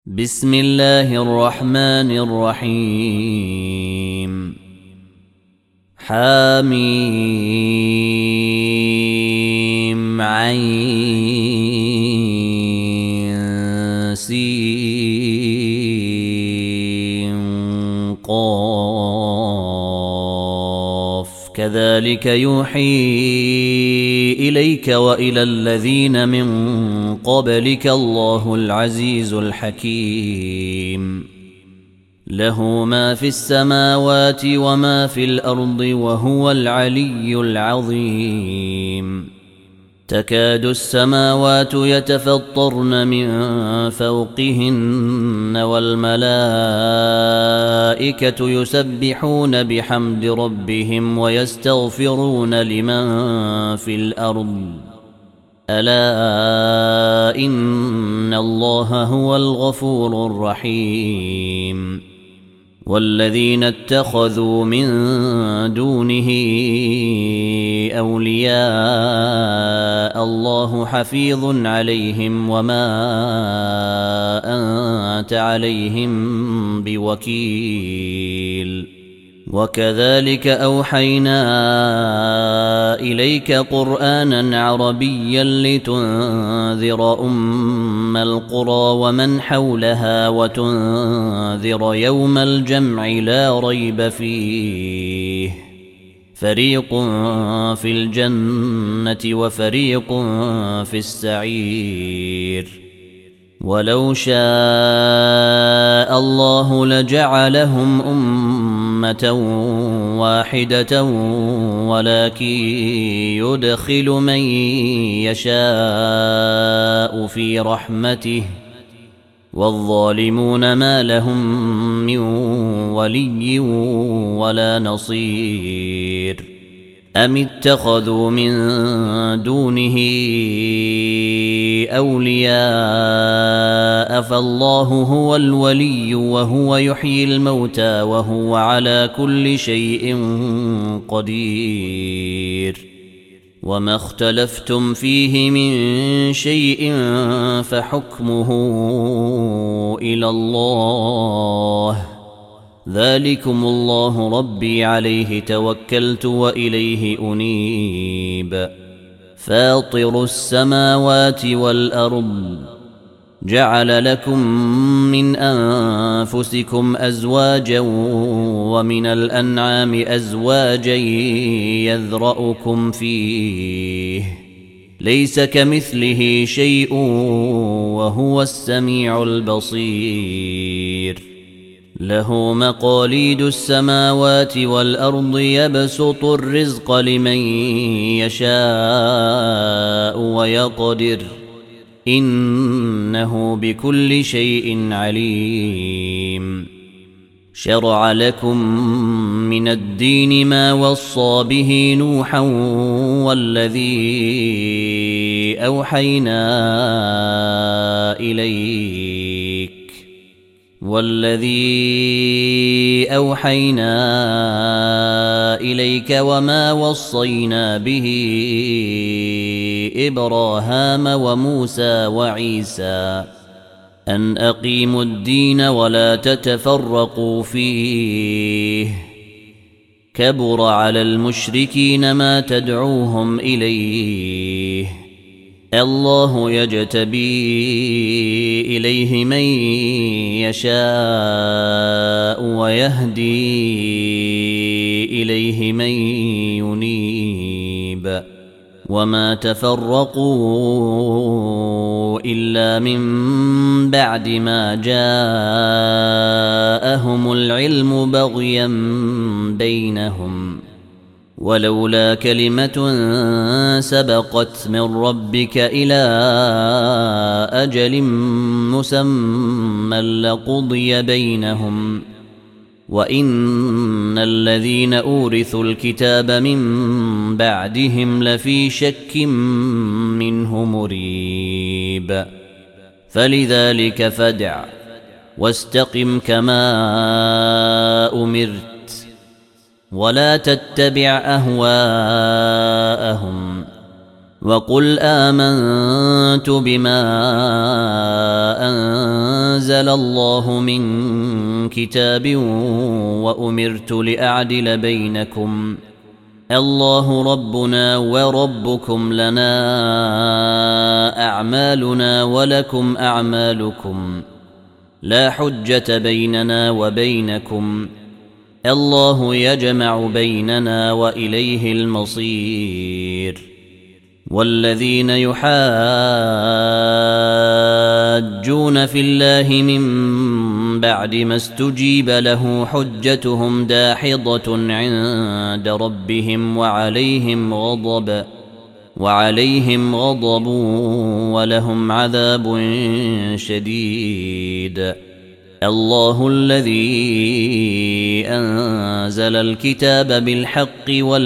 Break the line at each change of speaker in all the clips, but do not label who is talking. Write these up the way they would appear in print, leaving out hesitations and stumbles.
بسم الله الرحمن الرحيم حميم عين سين قاف كذلك يوحي إليك وإلى الذين من قبلك الله العزيز الحكيم له ما في السماوات وما في الأرض وهو العلي العظيم تكاد السماوات يتفطرن من فوقهن والملائكة يسبحون بحمد ربهم ويستغفرون لمن في الأرض ألا إن الله هو الغفور الرحيم والذين اتخذوا من دونه أولياء الله حفيظ عليهم وما أنت عليهم بوكيل وكذلك أوحينا إليك قرآنا عربيا لتنذر أم القرى ومن حولها وتنذر يوم الجمع لا ريب فيه فريق في الجنة وفريق في السعير ولو شاء الله لجعلهم أمة واحدة ولكن يدخل من يشاء في رحمته والظالمون ما لهم من ولي ولا نصير أم اتخذوا من دونه أولياء فالله هو الولي وهو يحيي الموتى وهو على كل شيء قدير وما اختلفتم فيه من شيء فحكمه إلى الله ذلكم الله ربي عليه توكلت وإليه أنيب فاطر السماوات والأرض جعل لكم من أنفسكم أزواجا ومن الأنعام أزواجا يذرأكم فيه ليس كمثله شيء وهو السميع البصير له مقاليد السماوات والأرض يبسط الرزق لمن يشاء ويقدر إنه بكل شيء عليم شرع لكم من الدين ما وصى به نوحا والذي أوحينا إليك وما وصينا به إبراهام وموسى وعيسى أن أقيموا الدين ولا تتفرقوا فيه كبر على المشركين ما تدعوهم إليه الله يجتبي إليه من يشاء ويهدي إليه من ينيب وما تفرقوا إلا من بعد ما جاءهم العلم بغيا بينهم ولولا كلمة سبقت من ربك إلى أجل مسمى لقضي بينهم وإن الذين أورثوا الكتاب من بعدهم لفي شك منه مريب فلذلك فادع واستقم كما أمرت ولا تتبع أهواءهم وقل آمنت بما أنزل الله من كتاب وأمرت لأعدل بينكم الله ربنا وربكم لنا أعمالنا ولكم أعمالكم لا حجة بيننا وبينكم الله يجمع بيننا وإليه المصير والذين يحاجون في الله من بعد ما استجيب له حجتهم داحضة عند ربهم وعليهم غضب ولهم عذاب شديد الله الذي أنزل الكتاب بالحق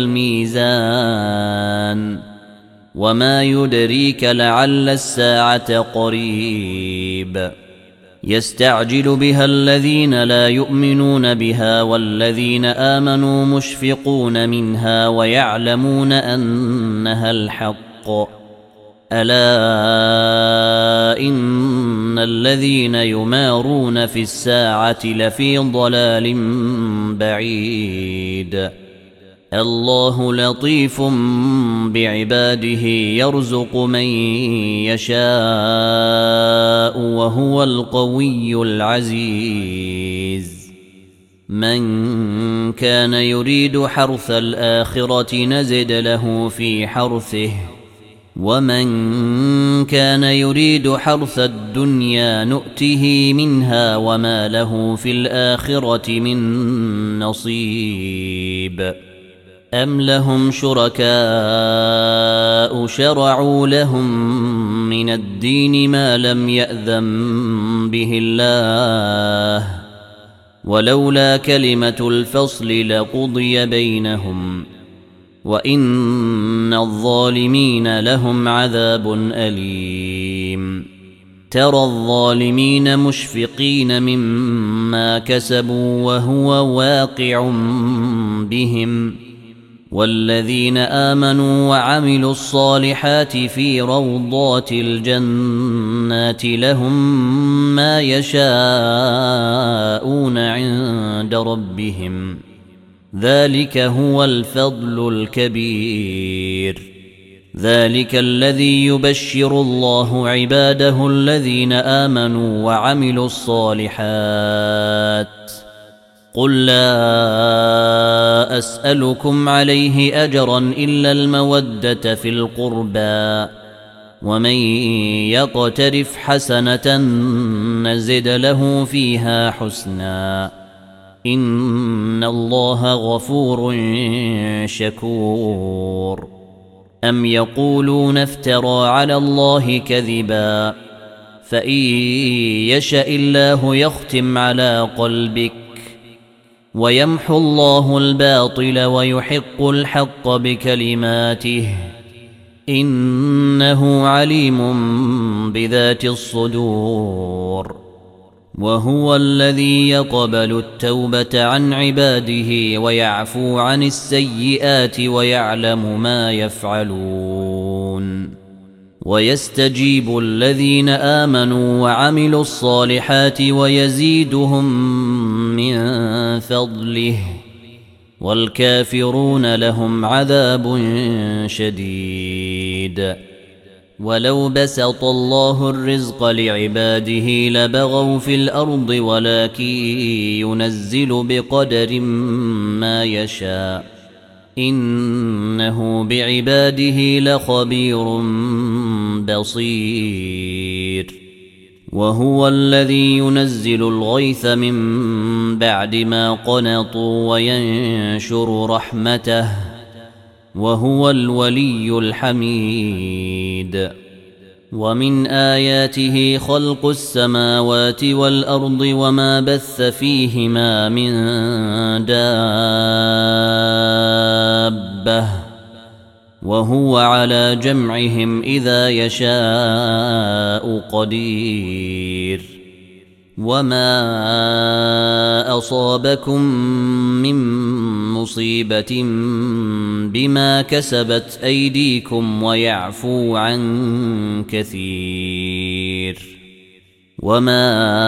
والميزان وما يدريك لعل الساعة قريب يستعجل بها الذين لا يؤمنون بها والذين آمنوا مشفقون منها ويعلمون أنها الحق ألا إن الذين يمارون في الساعة لفي ضلال بعيد الله لطيف بعباده يرزق من يشاء وهو القوي العزيز من كان يريد حرث الآخرة نزد له في حرثه ومن كان يريد حرث الدنيا نؤته منها وما له في الآخرة من نصيب أم لهم شركاء شرعوا لهم من الدين ما لم يأذن به الله ولولا كلمة الفصل لقضي بينهم وإن الظالمين لهم عذاب أليم ترى الظالمين مشفقين مما كسبوا وهو واقع بهم والذين آمنوا وعملوا الصالحات في روضات الجنات لهم ما يشاءون عند ربهم ذلك هو الفضل الكبير ذلك الذي يبشر الله عباده الذين آمنوا وعملوا الصالحات قل لا أسألكم عليه أجرا إلا المودة في القربى ومن يقترف حسنة نزد له فيها حسنا إن الله غفور شكور أم يقولون افترى على الله كذبا فإن يشاء الله يختم على قلبك ويمحو الله الباطل ويحق الحق بكلماته إنه عليم بذات الصدور وهو الذي يقبل التوبة عن عباده ويعفو عن السيئات ويعلم ما يفعلون ويستجيب الذين آمنوا وعملوا الصالحات ويزيدهم من فضله والكافرون لهم عذاب شديد ولو بسط الله الرزق لعباده لبغوا في الأرض ولكن ينزل بقدر ما يشاء إنه بعباده لخبير بصير وهو الذي ينزل الغيث من بعد ما قنطوا وينشر رحمته وهو الولي الحميد ومن آياته خلق السماوات والأرض وما بث فيهما من دابة وهو على جمعهم إذا يشاء قدير وما أصابكم من مصيبة بما كسبت أيديكم ويعفو عن كثير وما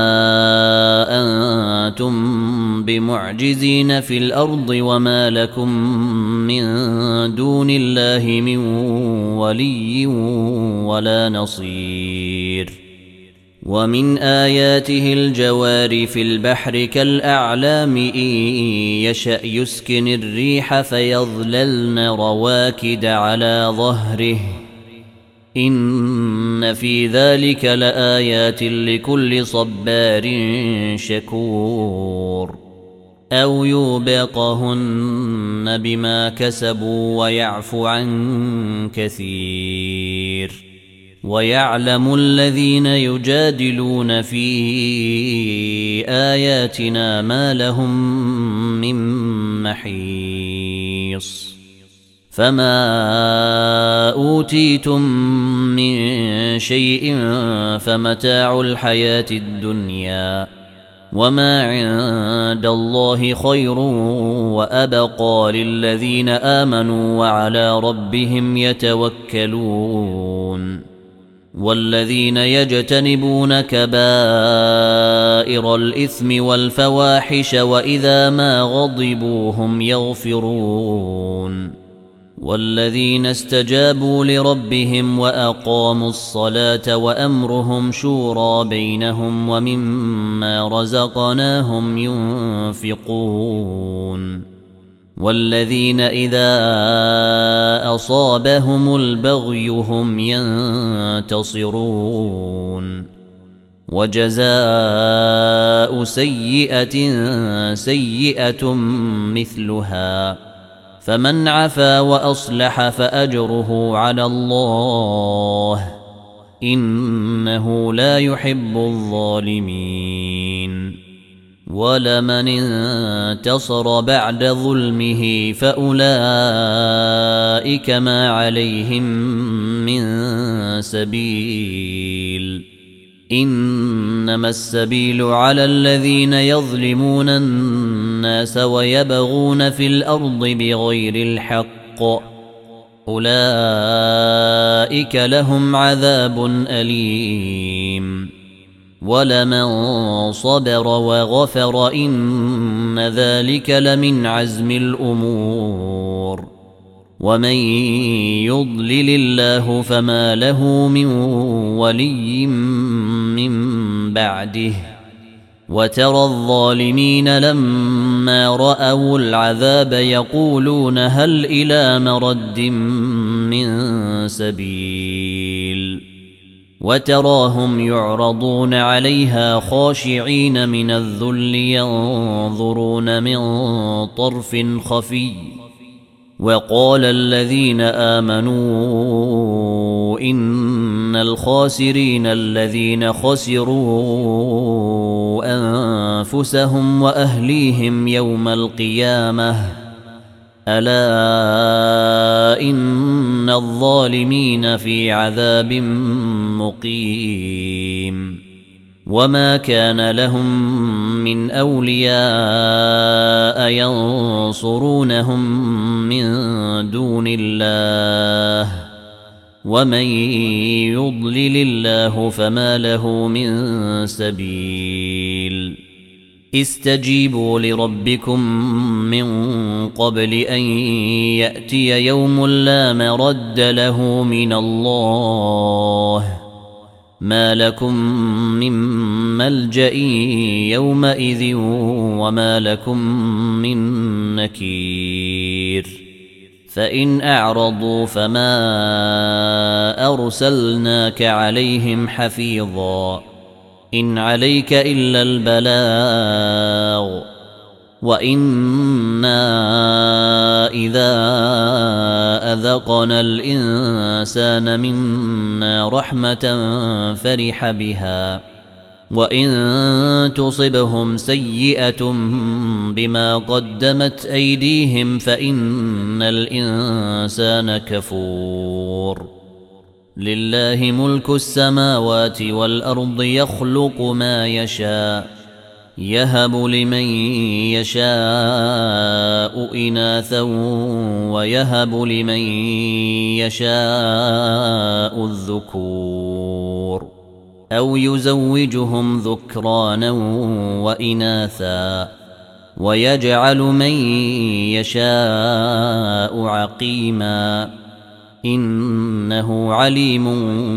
أنتم بمعجزين في الأرض وما لكم من دون الله من ولي ولا نصير. ومن آياته الجوار في البحر كالأعلام إن يشأ يسكن الريح فيظللن رواكد على ظهره إن في ذلك لآيات لكل صبار شكور. أو يوبقهن بما كسبوا ويعفو عن كثير. ويعلم الذين يجادلون في آياتنا ما لهم من محيص. فما أوتيتم من شيء فمتاع الحياة الدنيا وما عند الله خير وأبقى للذين آمنوا وعلى ربهم يتوكلون. والذين يجتنبون كبائر الإثم والفواحش وإذا ما غضبوا هم يغفرون. والذين استجابوا لربهم وأقاموا الصلاة وأمرهم شورى بينهم ومما رزقناهم ينفقون. والذين إذا أصابهم البغي هم ينتصرون. وجزاء سيئة سيئة مثلها فمن عفا وأصلح فأجره على الله إنه لا يحب الظالمين. ولمن انتصر بعد ظلمه فأولئك ما عليهم من سبيل إنما السبيل على الذين يظلمون الناس ويبغون في الأرض بغير الحق أولئك لهم عذاب أليم. ولمن صبر وغفر إن ذلك لمن عزم الأمور. ومن يضلل الله فما له من ولي من بعده. وترى الظالمين لما رأوا العذاب يقولون هل إلى مرد من سبيل. وتراهم يعرضون عليها خاشعين من الذل ينظرون من طرف خفي. وقال الذين آمنوا إن الخاسرين الذين خسروا أنفسهم وأهليهم يوم القيامة ألا إن الظالمين في عذاب مقيم. وما كان لهم من أولياء ينصرونهم من دون الله ومن يضلل الله فما له من سبيل. استجيبوا لربكم من قبل أن يأتي يوم لا مرد له من الله ما لكم من ملجأ يومئذ وما لكم من نكير. فإن أعرضوا فما أرسلناك عليهم حفيظا إن عليك إلا البلاغ وإنا إذا أذقنا الإنسان منا رحمة فرح بها وإن تصبهم سيئة بما قدمت أيديهم فإن الإنسان كفور. لله ملك السماوات والأرض يخلق ما يشاء يهب لمن يشاء إناثا ويهب لمن يشاء الذكور أو يزوجهم ذكرانا وإناثا ويجعل من يشاء عقيما إنه عليم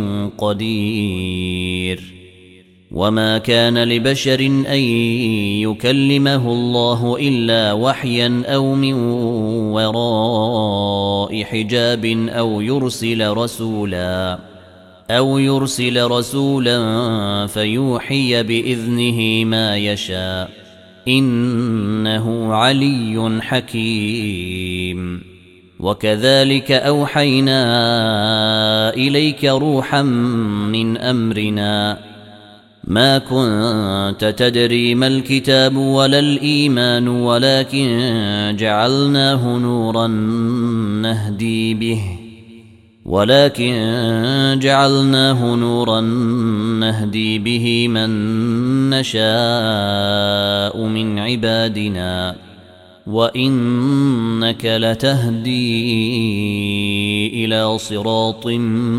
قدير. وما كان لبشر أن يكلمه الله إلا وحيا أو من وراء حجاب أو يرسل رسولا فيوحي بإذنه ما يشاء إنه علي حكيم. وكذلك أوحينا إليك روحا من أمرنا ما كنت تدري ما الكتاب ولا الإيمان ولكن جعلناه نورا نهدي به من نشاء من عبادنا وإنك لتهدي إلى صراط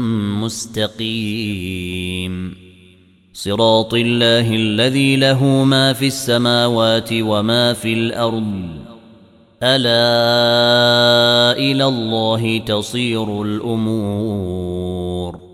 مستقيم صراط الله الذي له ما في السماوات وما في الأرض ألا إلى الله تصير الأمور.